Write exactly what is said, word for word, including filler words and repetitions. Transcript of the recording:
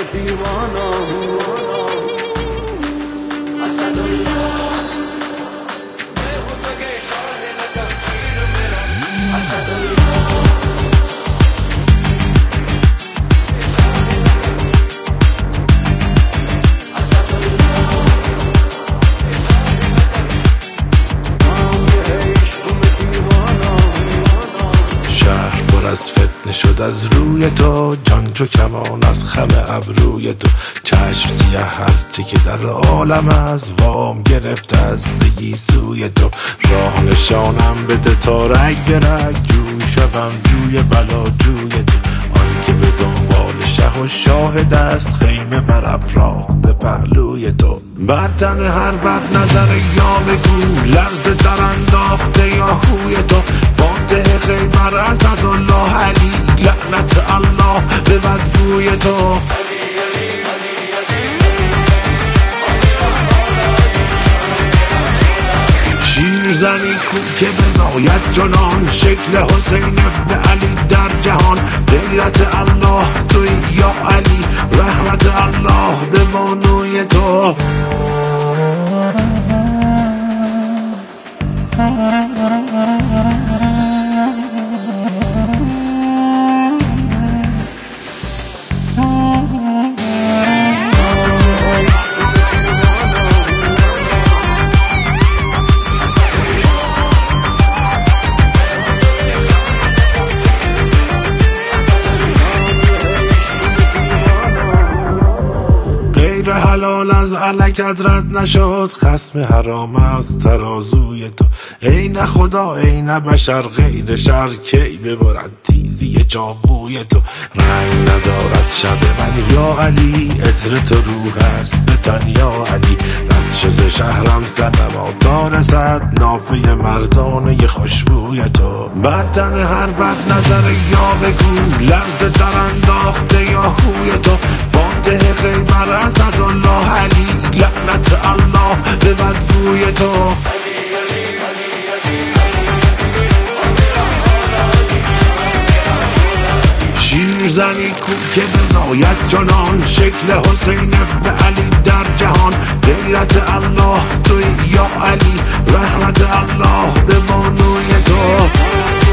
دیوانا اسدالله از فتنه شد از روی تو، جان چو کمان از خم ابروی تو، چشم سیه هرچه که در عالم از وام گرفت از زگی سوی تو، راه نشانم بده تا رگ به رگ جو شوم جوی بلا جوی تو، آن که به دنبال شه و شاهد است خیمه بر افراخته پهلوی تو، بر تن هر بد نظر یا بگو لرز در انداخته یا خوی تو، فاتح غیبر اسدالله علی لعنت الله به بدگوی تو، شیرزنی کو که بزاید جنان شکل حسین ابن علی در جهان، غیرت الله توی یا علی رحمت الله به بانوی تو. حلال از علکت رد نشد، خصم حرام از ترازوی تو، ای نه خدا ای نه بشر غیر شر کی ببرد تیزی چاقوی تو، رنگ ندارد شب من یا علی عطر تو روح است به تن یا علی، رد شد شهرم سنما تا رسد نافه مردانه خوشبوی تو، بر تن هر بد نظر یا بگو لرز در انداخته یا خوی تو، فاتح غیبر اسدالله علی لعنت الله به بدگوی تو، شیرزنی کو که بزاید جنان شکل حسین ابن علی در جهان، غیرت الله توی یا علی رحمت الله به بانوی تو.